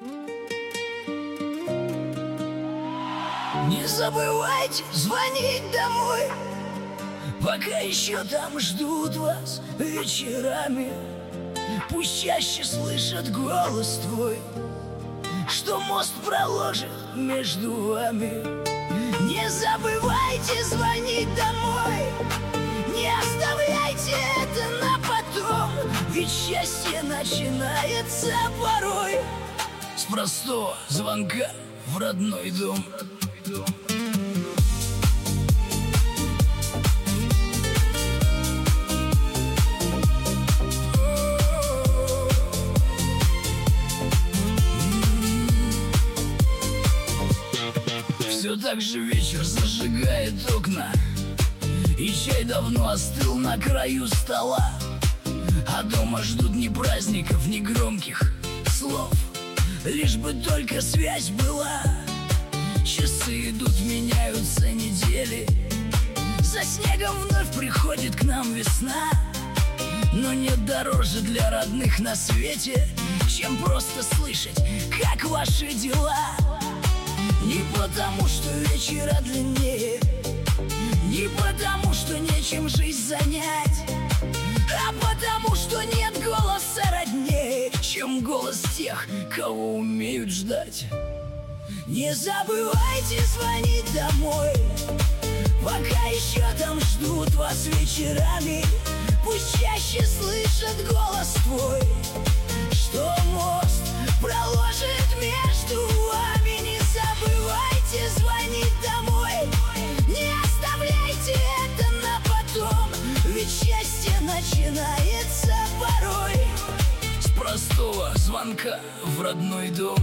Не забывайте звонить домой, пока еще там ждут вас вечерами. Пусть чаще слышат голос твой, что мост проложит между вами. Не забывайте звонить домой, не оставляйте это на потом, ведь счастье начинается порой с простого звонка в родной дом. Все так же вечер зажигает окна, и чай давно остыл на краю стола. А дома ждут ни праздников, ни громких слов, лишь бы только связь была. Часы идут, меняются недели, за снегом вновь приходит к нам весна. Но нет дороже для родных на свете, чем просто слышать, как ваши дела. Не потому, что вечера длиннее, не потому, что нечем жизнь занять, а потому, что нет голоса роднее, чем голос тех, кого умеют ждать. Не забывайте звонить домой, пока еще там ждут вас вечерами. Пусть чаще слышат голос твой, что мост проложит между вами. Не забывайте звонить домой, не оставляйте это на потом, ведь счастье начинается порой с простого звонка в родной дом.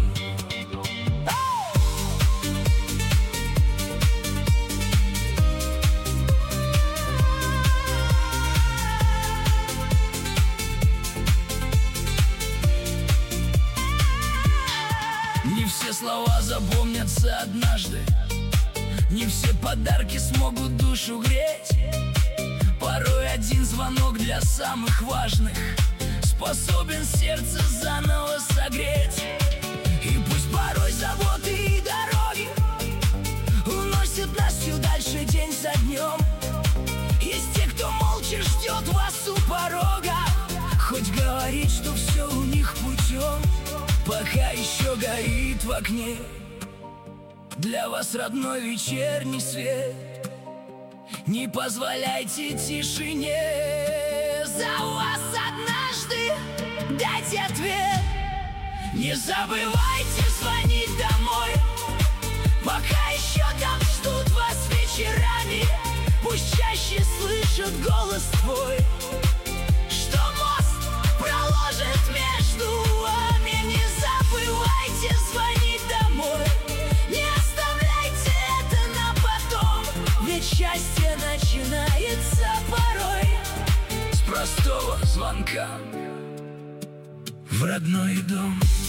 Не все слова запомнятся однажды, не все подарки смогут душу греть. Порой один звонок для самых важных способен сердце заново согреть. И пусть порой заботы и дороги уносят нас все дальше день за днем, есть те, кто молча ждет вас у порога, хоть говорит, что все у них путем. Пока еще горит в окне для вас родной вечерний свет, не позволяйте тишине за вас однажды дать ответ. Не забывайте звонить домой, пока еще там ждут вас вечерами. Пусть чаще слышат голос твой, что мост проложит между вами. Не забывайте звонить домой, не оставляйте это на потом, ведь счастье начинается порой с простого звонка в родной дом.